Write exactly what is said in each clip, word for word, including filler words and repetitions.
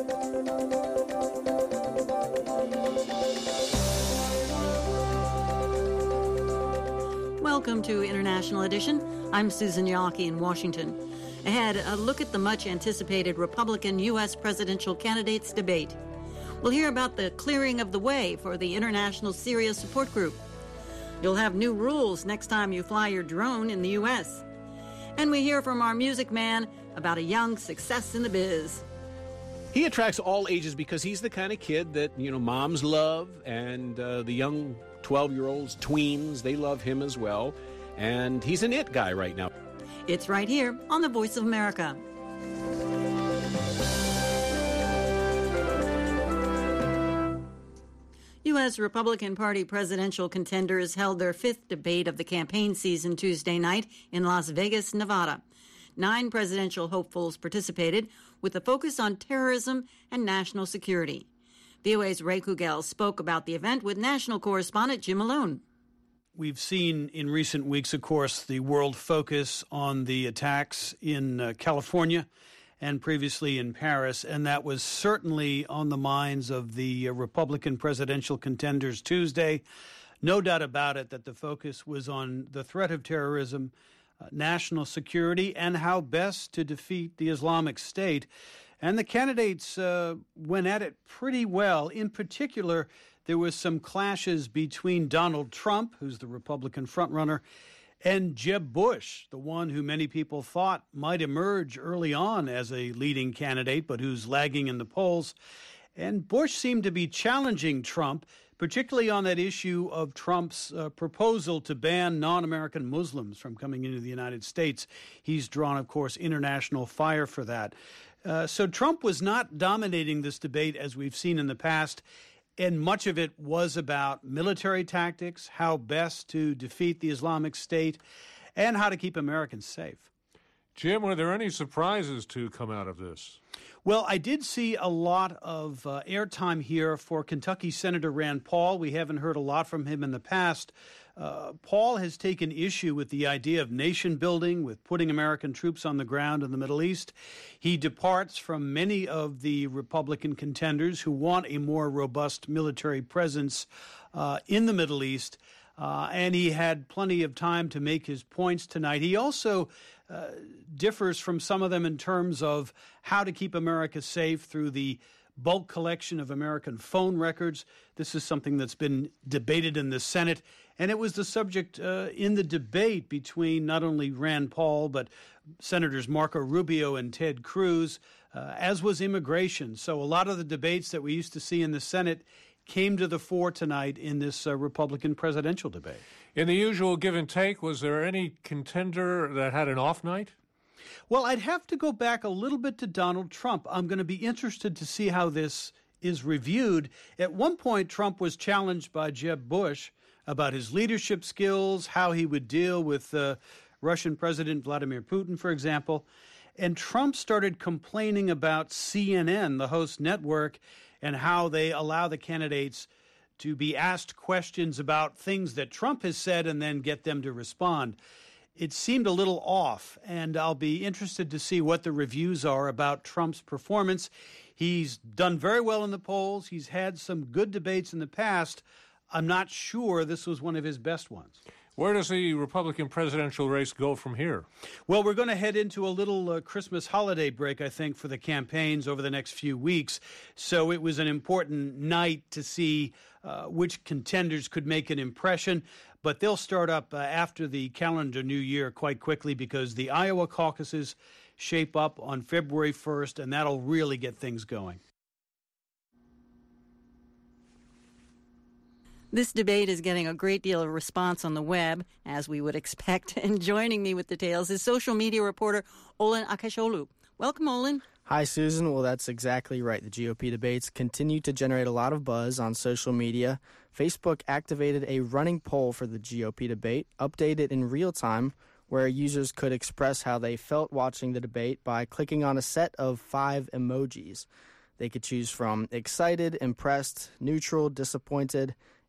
Welcome to International Edition. I'm Susan Yawkey in Washington. Ahead, a look at the much-anticipated Republican U S presidential candidates debate. We'll hear about the clearing of the way for the International Syria Support Group. You'll have new rules next time you fly your drone in the U S. And we hear from our music man about a young success in the biz. He attracts all ages because he's the kind of kid that, you know, moms love, and uh, the young twelve-year-olds, tweens, they love him as well. And he's an it guy right now. It's right here on The Voice of America. U S. Republican Party presidential contenders held their fifth debate of the campaign season Tuesday night in Las Vegas, Nevada. Nine presidential hopefuls participated with a focus on terrorism and national security. V O A's Ray Kugel spoke about the event with national correspondent Jim Malone. We've seen in recent weeks, of course, the world focus on the attacks in uh, California and previously in Paris, and that was certainly on the minds of the uh, Republican presidential contenders Tuesday. No doubt about it that the focus was on the threat of terrorism, uh, national security, and how best to defeat the Islamic State. And the candidates uh, went at it pretty well. In particular, there was some clashes between Donald Trump, who's the Republican frontrunner, and Jeb Bush, the one who many people thought might emerge early on as a leading candidate, but who's lagging in the polls. And Bush seemed to be challenging Trump, particularly on that issue of Trump's uh, proposal to ban non-American Muslims from coming into the United States. He's drawn, of course, international fire for that. Uh, so Trump was not dominating this debate as we've seen in the past, and much of it was about military tactics, how best to defeat the Islamic State, and how to keep Americans safe. Jim, were there any surprises to come out of this? Well, I did see a lot of uh, airtime here for Kentucky Senator Rand Paul. We haven't heard a lot from him in the past. Uh, Paul has taken issue with the idea of nation building, with putting American troops on the ground in the Middle East. He departs from many of the Republican contenders who want a more robust military presence uh, in the Middle East. Uh, and he had plenty of time to make his points tonight. He also uh, differs from some of them in terms of how to keep America safe through the bulk collection of American phone records. This is something that's been debated in the Senate, and it was the subject uh, in the debate between not only Rand Paul, but Senators Marco Rubio and Ted Cruz, uh, as was immigration. So a lot of the debates that we used to see in the Senate came to the fore tonight in this uh, Republican presidential debate. In the usual give and take, was there any contender that had an off night? Well, I'd have to go back a little bit to Donald Trump. I'm going to be interested to see how this is reviewed. At one point, Trump was challenged by Jeb Bush about his leadership skills, how he would deal with uh, Russian President Vladimir Putin, for example. And Trump started complaining about C N N, the host network, and how they allow the candidates to be asked questions about things that Trump has said and then get them to respond. It seemed a little off, and I'll be interested to see what the reviews are about Trump's performance. He's done very well in the polls. He's had some good debates in the past. I'm not sure this was one of his best ones. Where does the Republican presidential race go from here? Well, we're going to head into a little uh, Christmas holiday break, I think, for the campaigns over the next few weeks. So it was an important night to see uh, which contenders could make an impression. But they'll start up uh, after the calendar new year quite quickly because the Iowa caucuses shape up on February first, and that'll really get things going. This debate is getting a great deal of response on the web, as we would expect. And joining me with details is social media reporter Olin Akasholu. Welcome, Olin. Hi, Susan. Well, that's exactly right. The G O P debates continue to generate a lot of buzz on social media. Facebook activated a running poll for the G O P debate, updated in real time, where users could express how they felt watching the debate by clicking on a set of five emojis. They could choose from excited, impressed, neutral, disappointed,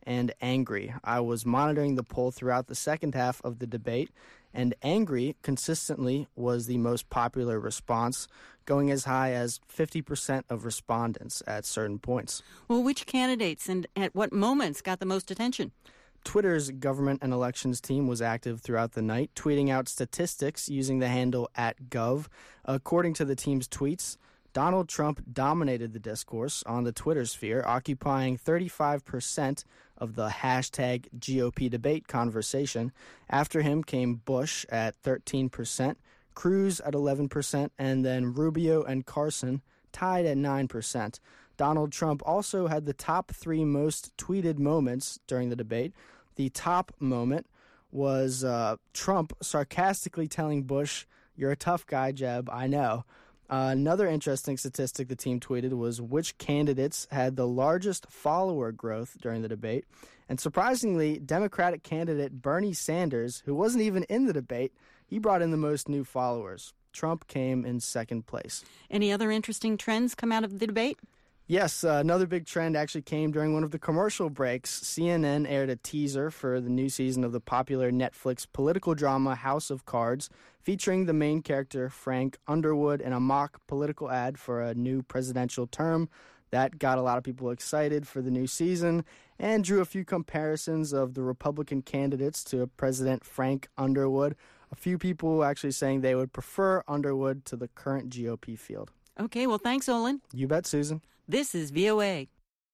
and angry. I was monitoring the poll throughout the second half of the debate, and angry consistently was the most popular response, going as high as fifty percent of respondents at certain points. Well, which candidates and at what moments got the most attention? Twitter's government and elections team was active throughout the night, tweeting out statistics using the handle at Gov. According to the team's tweets, Donald Trump dominated the discourse on the Twitter sphere, occupying thirty-five percent of the hashtag G O P debate conversation. After him came Bush at thirteen percent, Cruz at eleven percent, and then Rubio and Carson tied at nine percent. Donald Trump also had the top three most tweeted moments during the debate. The top moment was uh, Trump sarcastically telling Bush, "You're a tough guy, Jeb, I know." Uh, another interesting statistic the team tweeted was which candidates had the largest follower growth during the debate. And surprisingly, Democratic candidate Bernie Sanders, who wasn't even in the debate, he brought in the most new followers. Trump came in second place. Any other interesting trends come out of the debate? Yes, uh, another big trend actually came during one of the commercial breaks. C N N aired a teaser for the new season of the popular Netflix political drama House of Cards, featuring the main character Frank Underwood in a mock political ad for a new presidential term. That got a lot of people excited for the new season and drew a few comparisons of the Republican candidates to President Frank Underwood. A few people actually saying they would prefer Underwood to the current G O P field. Okay, well, thanks, Olin. You bet, Susan. This is V O A.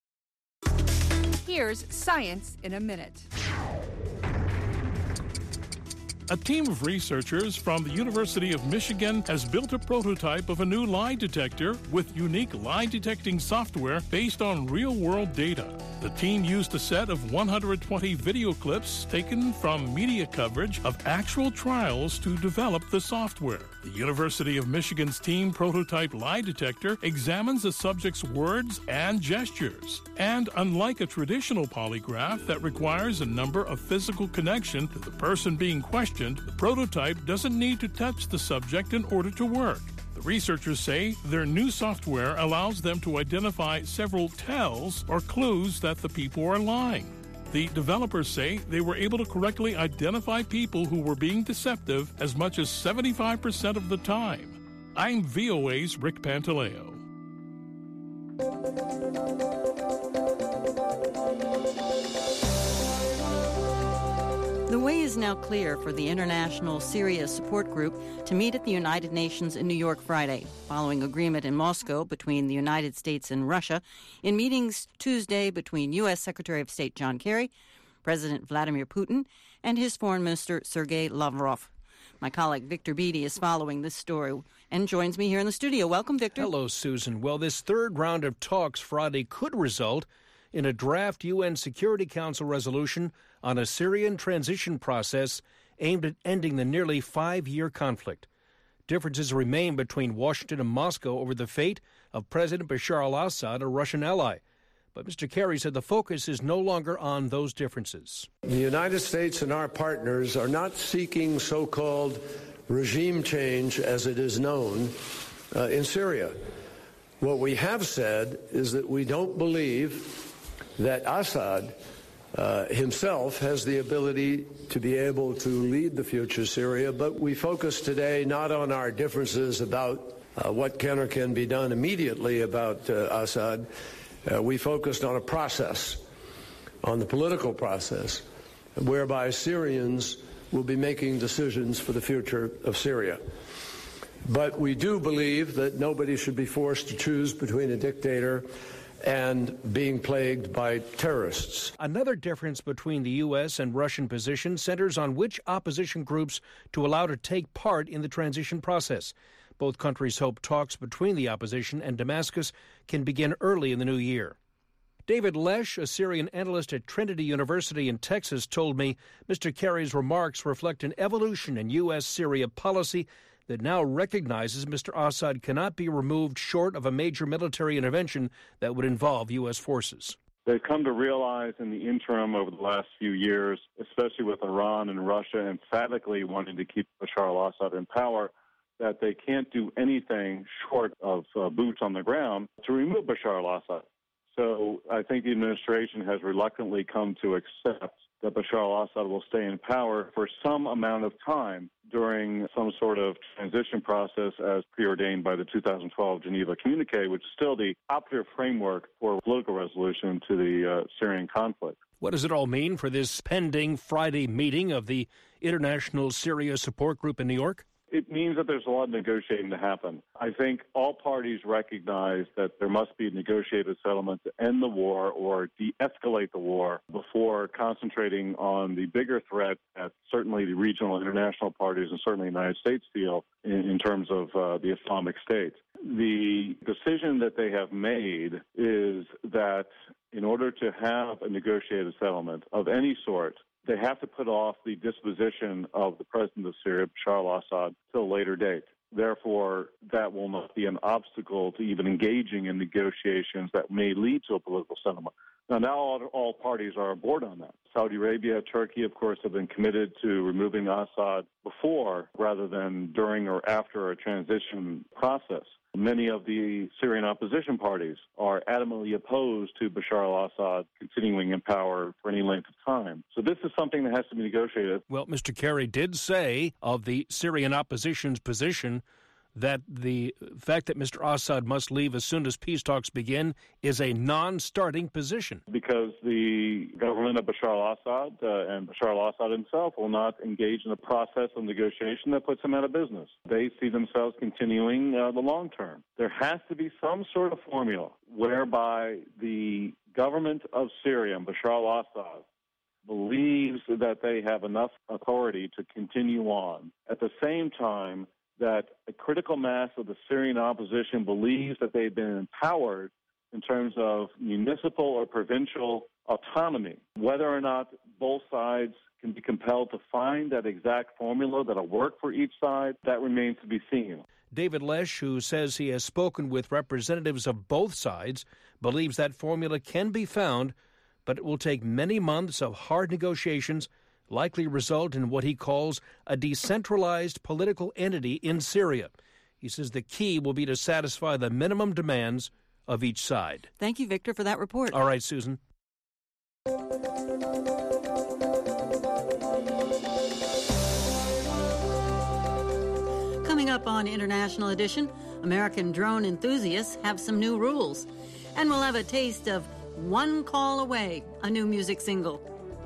Here's Science in a Minute. A team of researchers from the University of Michigan has built a prototype of a new lie detector with unique lie detecting software based on real-world data. The team used a set of one hundred twenty video clips taken from media coverage of actual trials to develop the software. The University of Michigan's team prototype lie detector examines a subject's words and gestures. And unlike a traditional polygraph that requires a number of physical connection to the person being questioned, the prototype doesn't need to touch the subject in order to work. The researchers say their new software allows them to identify several tells or clues that the people are lying. The developers say they were able to correctly identify people who were being deceptive as much as seventy-five percent of the time. I'm V O A's Rick Pantaleo. The way is now clear for the International Syria Support Group to meet at the United Nations in New York Friday, following agreement in Moscow between the United States and Russia, in meetings Tuesday between U S. Secretary of State John Kerry, President Vladimir Putin, and his Foreign Minister Sergei Lavrov. My colleague Victor Beattie is following this story and joins me here in the studio. Welcome, Victor. Hello, Susan. Well, this third round of talks Friday could result in a draft U N Security Council resolution on a Syrian transition process aimed at ending the nearly five-year conflict. Differences remain between Washington and Moscow over the fate of President Bashar al-Assad, a Russian ally. But Mister Kerry said the focus is no longer on those differences. The United States and our partners are not seeking so-called regime change, as it is known, uh, in Syria. What we have said is that we don't believe that Assad uh, himself has the ability to be able to lead the future Syria, but we focus today not on our differences about uh, what can or can be done immediately about uh, Assad. Uh, we focused on a process, on the political process, whereby Syrians will be making decisions for the future of Syria. But we do believe that nobody should be forced to choose between a dictator and being plagued by terrorists. Another difference between the U S and Russian position centers on which opposition groups to allow to take part in the transition process. Both countries hope talks between the opposition and Damascus can begin early in the new year. David Lesh, a Syrian analyst at Trinity University in Texas, told me Mister Kerry's remarks reflect an evolution in U S. Syria policy that now recognizes Mister Assad cannot be removed short of a major military intervention that would involve U S forces. They've come to realize in the interim over the last few years, especially with Iran and Russia emphatically wanting to keep Bashar al-Assad in power, that they can't do anything short of uh, boots on the ground to remove Bashar al-Assad. So I think the administration has reluctantly come to accept that Bashar al-Assad will stay in power for some amount of time during some sort of transition process as preordained by the two thousand twelve Geneva Communique, which is still the operative framework for political resolution to the uh, Syrian conflict. What does it all mean for this pending Friday meeting of the International Syria Support Group in New York? It means that there's a lot of negotiating to happen. I think all parties recognize that there must be a negotiated settlement to end the war or de-escalate the war before concentrating on the bigger threat that certainly the regional and international parties and certainly the United States feel in, in terms of uh, the Islamic State. The decision that they have made is that in order to have a negotiated settlement of any sort, they have to put off the disposition of the president of Syria, Bashar al-Assad, till a later date. Therefore, that will not be an obstacle to even engaging in negotiations that may lead to a political settlement. Now, now all, all parties are aboard on that. Saudi Arabia, Turkey, of course, have been committed to removing Assad before rather than during or after a transition process. Many of the Syrian opposition parties are adamantly opposed to Bashar al-Assad continuing in power for any length of time. So this is something that has to be negotiated. Well, Mister Kerry did say of the Syrian opposition's position that the fact that Mister Assad must leave as soon as peace talks begin is a non-starting position. Because the government of Bashar al-Assad uh, and Bashar al-Assad himself will not engage in a process of negotiation that puts him out of business. They see themselves continuing uh, the long term. There has to be some sort of formula whereby the government of Syria and Bashar al-Assad believes that they have enough authority to continue on. At the same time, that a critical mass of the Syrian opposition believes that they've been empowered in terms of municipal or provincial autonomy. Whether or not both sides can be compelled to find that exact formula that'll work for each side, that remains to be seen. David Lesh, who says he has spoken with representatives of both sides, believes that formula can be found, but it will take many months of hard negotiations, likely result in what he calls a decentralized political entity in Syria. He says the key will be to satisfy the minimum demands of each side. Thank you, Victor, for that report. All right, Susan. Coming up on International Edition, American drone enthusiasts have some new rules. And we'll have a taste of One Call Away, a new music single.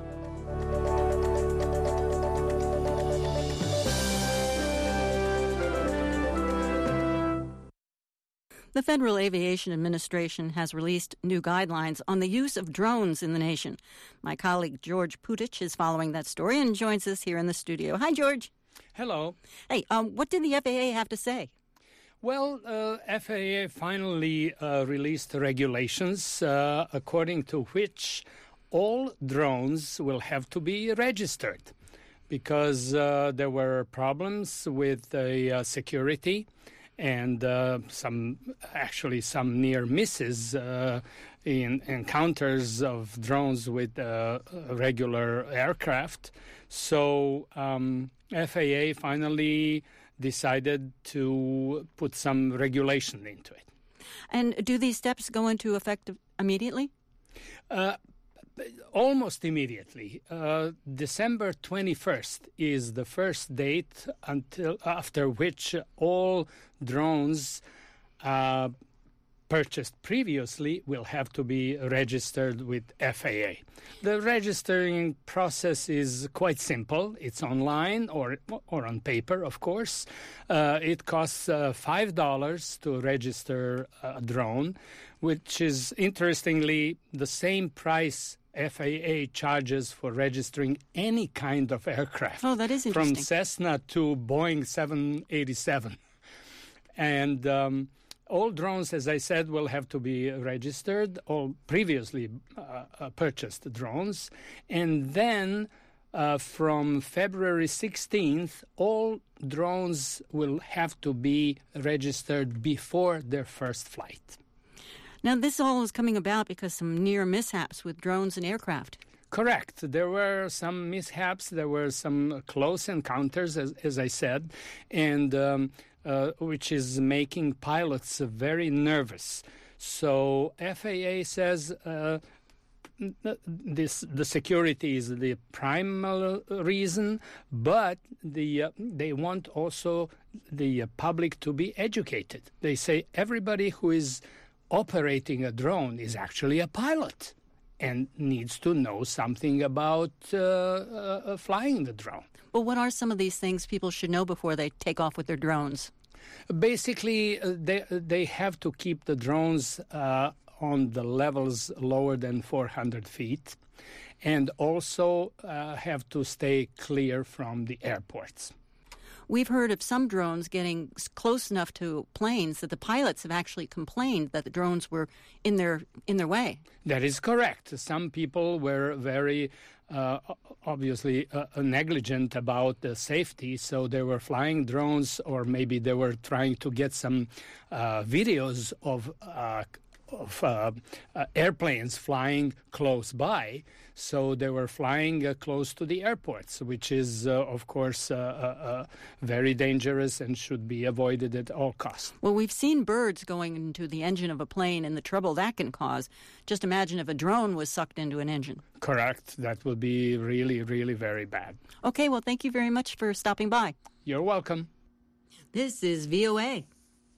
The Federal Aviation Administration has released new guidelines on the use of drones in the nation. My colleague George Putich is following that story and joins us here in the studio. Hi, George. Hello. Hey, um, what did the F A A have to say? Well, uh, F A A finally uh, released regulations uh, according to which all drones will have to be registered because uh, there were problems with the uh, security and uh, some, actually some near misses uh, in encounters of drones with uh, regular aircraft. So um, F A A finally decided to put some regulation into it. And do these steps go into effect immediately? Uh, almost immediately. Uh, December twenty-first is the first date until after which all drones uh, purchased previously will have to be registered with F A A. The registering process is quite simple. It's online or or on paper, of course. Uh, it costs uh, five dollars to register a drone, which is interestingly the same price F A A charges for registering any kind of aircraft. Oh, that is interesting. From Cessna to Boeing seven eighty-seven. And um, all drones, as I said, will have to be registered, all previously uh, uh, purchased drones. And then uh, from February sixteenth, all drones will have to be registered before their first flight. Now, this all is coming about because some near mishaps with drones and aircraft. Correct. There were some mishaps. There were some close encounters, as, as I said, and um, uh, which is making pilots very nervous. So F A A says uh, this the security is the primal reason, but the uh, they want also the uh, public to be educated. They say everybody who is operating a drone is actually a pilot and needs to know something about uh, uh, flying the drone. Well, what are some of these things people should know before they take off with their drones? Basically, uh, they they have to keep the drones uh, on the levels lower than four hundred feet, and also uh, have to stay clear from the airports. We've heard of some drones getting close enough to planes that the pilots have actually complained that the drones were in their in their way. That is correct. Some people were very uh, obviously uh, negligent about the safety, so they were flying drones, or maybe they were trying to get some uh, videos of uh, of uh, uh, airplanes flying close by. So they were flying uh, close to the airports, which is, uh, of course, uh, uh, uh, very dangerous and should be avoided at all costs. Well, we've seen birds going into the engine of a plane and the trouble that can cause. Just imagine if a drone was sucked into an engine. Correct. That would be really, really very bad. Okay, well, thank you very much for stopping by. You're welcome. This is V O A.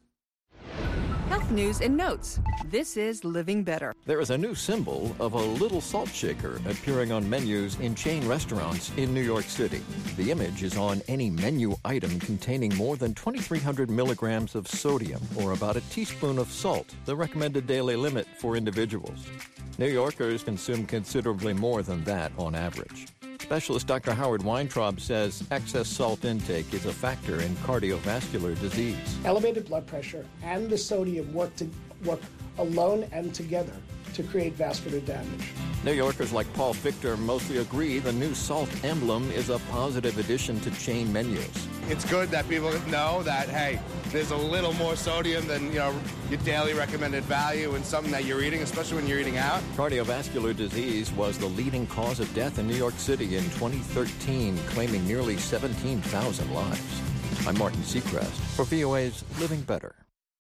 Health news and notes. This is Living Better. There is a new symbol of a little salt shaker appearing on menus in chain restaurants in New York City. The image is on any menu item containing more than twenty-three hundred milligrams of sodium, or about a teaspoon of salt, the recommended daily limit for individuals. New Yorkers consume considerably more than that on average. Specialist Doctor Howard Weintraub says excess salt intake is a factor in cardiovascular disease. Elevated blood pressure and the sodium work to work alone and together to create vascular damage. New Yorkers like Paul Fichter mostly agree the new salt emblem is a positive addition to chain menus. It's good that people know that, hey, there's a little more sodium than, you know, your daily recommended value in something that you're eating, especially when you're eating out. Cardiovascular disease was the leading cause of death in New York City in twenty thirteen, claiming nearly seventeen thousand lives. I'm Martin Seacrest for V O A's Living Better.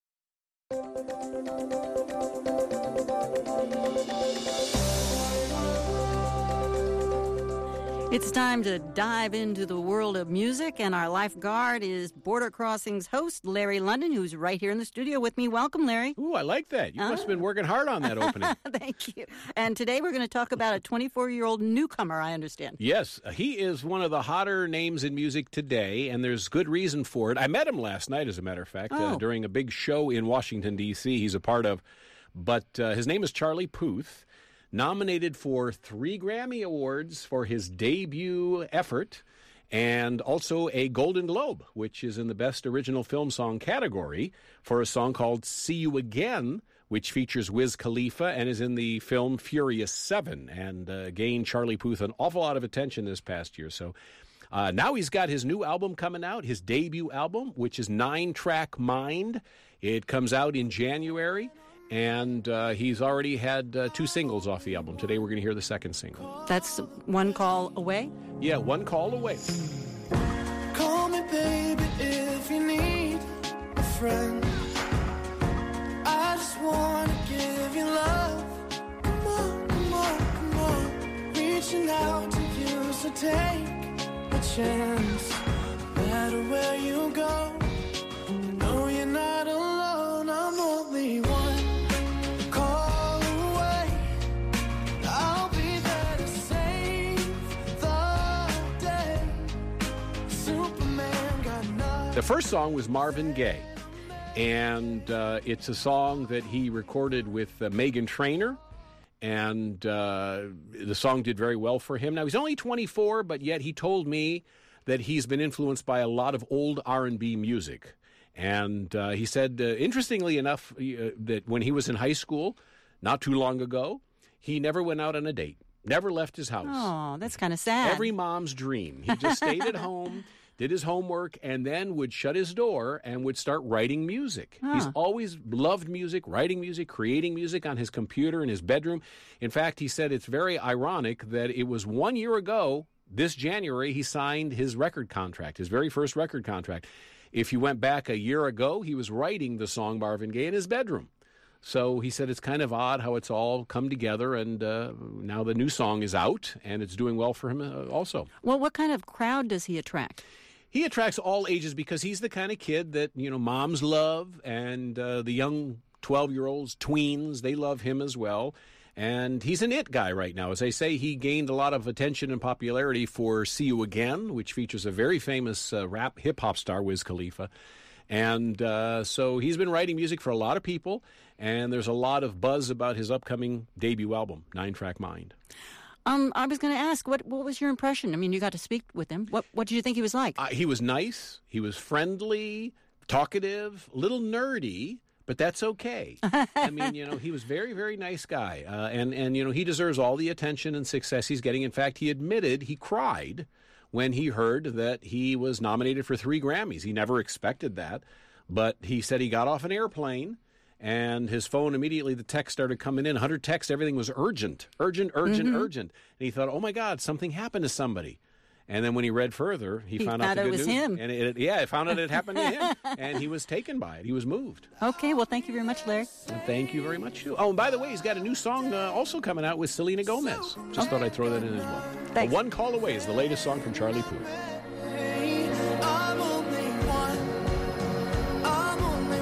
It's time to dive into the world of music, and our lifeguard is Border Crossings host Larry London, who's right here in the studio with me. Welcome, Larry. Ooh, I like that. You uh, must have been working hard on that opening. Thank you. And today we're going to talk about a twenty-four-year-old newcomer, I understand. Yes, he is one of the hotter names in music today, and there's good reason for it. I met him last night, as a matter of fact, oh. uh, during a big show in Washington, D C he's a part of. But uh, his name is Charlie Puth. Nominated for three Grammy Awards for his debut effort, and also a Golden Globe, which is in the Best Original Film Song category, for a song called See You Again, which features Wiz Khalifa and is in the film Furious seven, and uh, gained Charlie Puth an awful lot of attention this past year. So uh, now he's got his new album coming out, his debut album, which is Nine Track Mind. It comes out in January. And uh, he's already had uh, two singles off the album. Today we're going to hear the second single. That's One Call Away? Yeah, One Call Away. Call me, baby, if you need a friend. I just want to give you love. Come on, come on, come on. Reaching out to you, so take a chance. No matter where you go, you know you're not alone. I'm only one. The first song was Marvin Gaye, and uh, it's a song that he recorded with uh, Meghan Trainor, and uh, the song did very well for him. Now, he's only twenty-four, but yet he told me that he's been influenced by a lot of old R and B music. And uh, he said, uh, interestingly enough, uh, that when he was in high school, not too long ago, he never went out on a date, never left his house. Oh, that's kind of sad. Every mom's dream. He just stayed at home, did his homework, and then would shut his door and would start writing music. Huh. He's always loved music, writing music, creating music on his computer in his bedroom. In fact, he said it's very ironic that it was one year ago, this January, he signed his record contract, his very first record contract. If you went back a year ago, he was writing the song Marvin Gaye in his bedroom. So he said it's kind of odd how it's all come together, and uh, now the new song is out, and it's doing well for him uh, also. Well, what kind of crowd does he attract? He attracts all ages because he's the kind of kid that, you know, moms love, and uh, the young twelve-year-olds, tweens, they love him as well. And he's an it guy right now. As I say, he gained a lot of attention and popularity for See You Again, which features a very famous uh, rap hip-hop star, Wiz Khalifa. And uh, so he's been writing music for a lot of people, and there's a lot of buzz about his upcoming debut album, Nine Track Mind. Um, I was going to ask, what what was your impression? I mean, you got to speak with him. What what did you think he was like? Uh, he was nice. He was friendly, talkative, a little nerdy, but that's okay. I mean, you know, he was very, very nice guy. Uh, and, and, you know, he deserves all the attention and success he's getting. In fact, he admitted he cried when he heard that he was nominated for three Grammys. He never expected that. But he said he got off an airplane, and his phone immediately, the text started coming in. one hundred texts, everything was urgent, urgent, urgent, Mm-hmm. urgent. And he thought, oh, my God, something happened to somebody. And then when he read further, he, He found out thought the it good was news. him. And it, yeah, I found out it happened to him. And he was taken by it. He was moved. Okay, well, thank you very much, Larry. And thank you very much, too. Oh, and by the way, he's got a new song uh, also coming out with Selena Gomez. Just thought I'd throw that in as well. Thanks. A One Call Away is the latest song from Charlie Puth. I'm only one. I'm only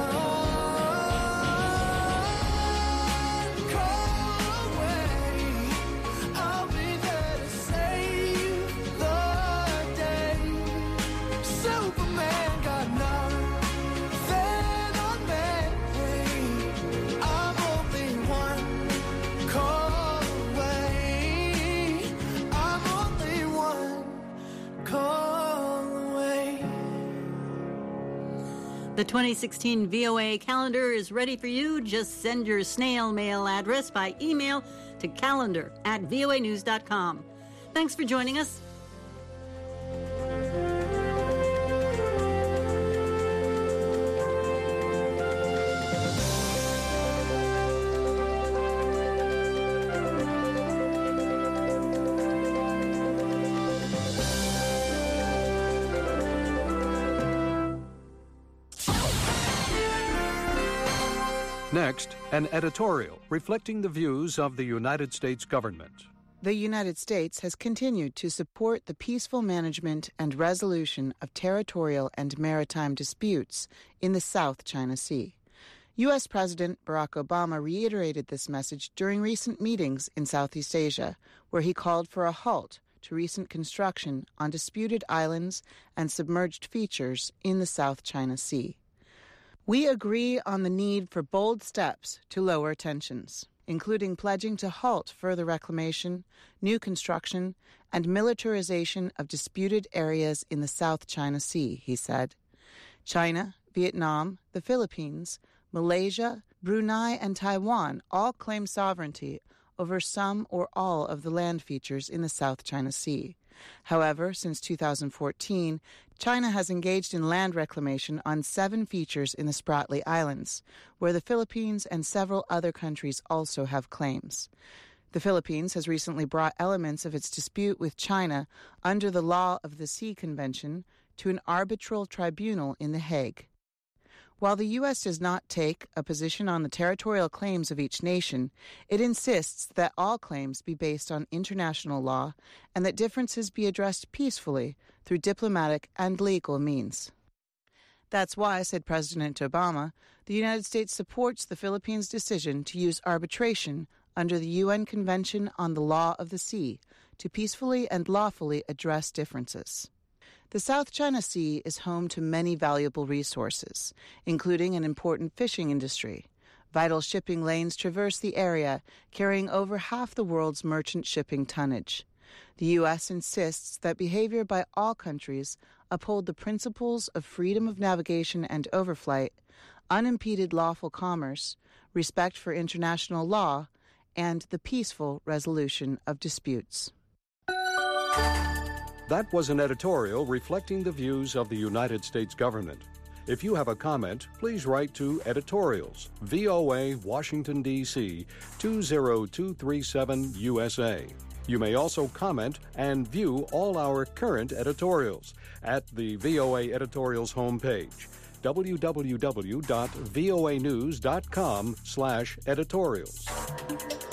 one call away. I'll be there to save the day. Superman got nothing on me. I'm only one call away. I'm only one call away. The twenty sixteen V O A calendar is ready for you. Just send your snail mail address by email to calendar at voa news dot com. Thanks for joining us. Next, an editorial reflecting the views of the United States government. The United States has continued to support the peaceful management and resolution of territorial and maritime disputes in the South China Sea. U S. President Barack Obama reiterated this message during recent meetings in Southeast Asia, where he called for a halt to recent construction on disputed islands and submerged features in the South China Sea. We agree on the need for bold steps to lower tensions, including pledging to halt further reclamation, new construction, and militarization of disputed areas in the South China Sea, he said. China, Vietnam, the Philippines, Malaysia, Brunei, and Taiwan all claim sovereignty over some or all of the land features in the South China Sea. However, since two thousand fourteen, China has engaged in land reclamation on seven features in the Spratly Islands, where the Philippines and several other countries also have claims. The Philippines has recently brought elements of its dispute with China under the Law of the Sea Convention to an arbitral tribunal in The Hague. While the U S does not take a position on the territorial claims of each nation, it insists that all claims be based on international law and that differences be addressed peacefully through diplomatic and legal means. That's why, said President Obama, the United States supports the Philippines' decision to use arbitration under the U N Convention on the Law of the Sea to peacefully and lawfully address differences. The South China Sea is home to many valuable resources, including an important fishing industry. Vital shipping lanes traverse the area, carrying over half the world's merchant shipping tonnage. The U S insists that behavior by all countries uphold the principles of freedom of navigation and overflight, unimpeded lawful commerce, respect for international law, and the peaceful resolution of disputes. That was an editorial reflecting the views of the United States government. If you have a comment, please write to Editorials, V O A, Washington, D C two zero two three seven U S A. You may also comment and view all our current editorials at the V O A Editorials homepage. w w w dot voa news dot com slash editorials.